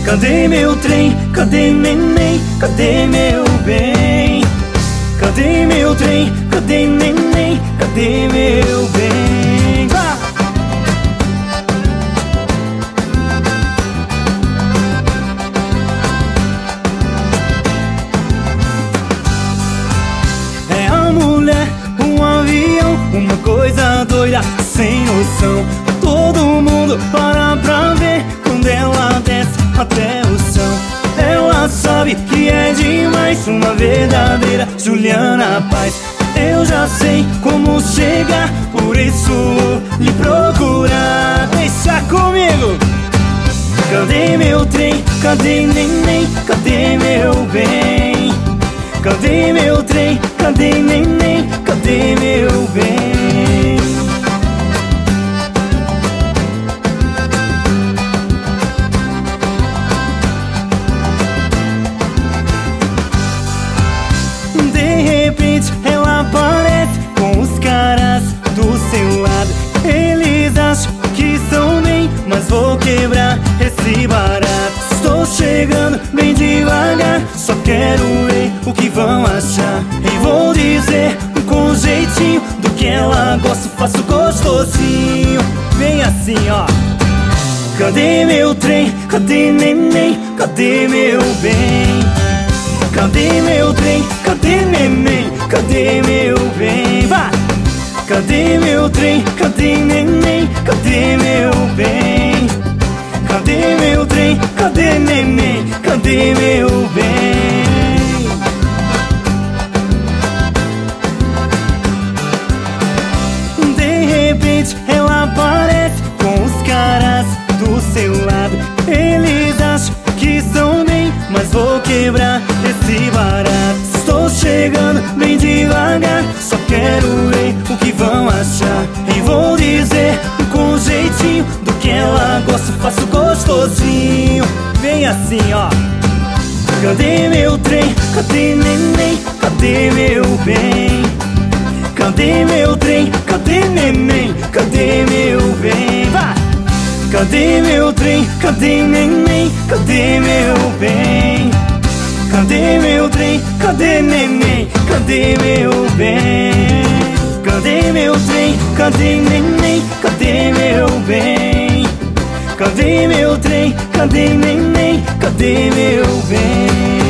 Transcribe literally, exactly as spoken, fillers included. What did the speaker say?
Cadê meu trem? Cadê neném? Cadê meu bem? Cadê meu trem? Cadê neném? Cadê meu bem? Vá! É a mulher, um avião, uma coisa doida, sem noção. Todo mundo para pra ver quando ela desce até o chão. Ela sabe que é demais, uma verdadeira Juliana Paz. Eu já sei como chegar, por isso vou lhe procurar. Deixa comigo! Cadê meu trem? Cadê neném? Cadê meu bem? Cadê meu trem? Cadê neném? Cadê meu bem? Ela aparece com os caras do seu lado. Eles acham que são bem, mas vou quebrar esse barato. Estou chegando bem devagar, só quero ver o que vão achar. E vou dizer com jeitinho do que ela gosta, faço gostosinho. Vem assim, ó. Cadê meu trem? Cadê neném? Cadê meu bem? Cadê meu trem? Cadê neném? Cadê meu bem? Vai! Cadê meu trem? Cadê neném? Cadê meu bem? Cadê meu trem? Cadê neném? Cadê meu bem? De repente ela aparece com os caras do seu lado. Eles acham que são bem, mas vou quebrar esse barato. Estou chegando bem devagar, só quero ver o que vão achar. E vou dizer com jeitinho do que ela gosta, faço gostosinho. Vem assim, ó. Cadê meu trem? Cadê neném? Cadê meu bem? Cadê meu trem? Cadê neném? Cadê meu bem? Vai! Cadê meu trem? Cadê neném? Cadê meu bem? Cadê meu trem? Cadê neném? Cadê meu bem? Cadê meu trem? Cadê neném? Cadê meu bem? Cadê meu trem? Cadê neném? Cadê meu bem?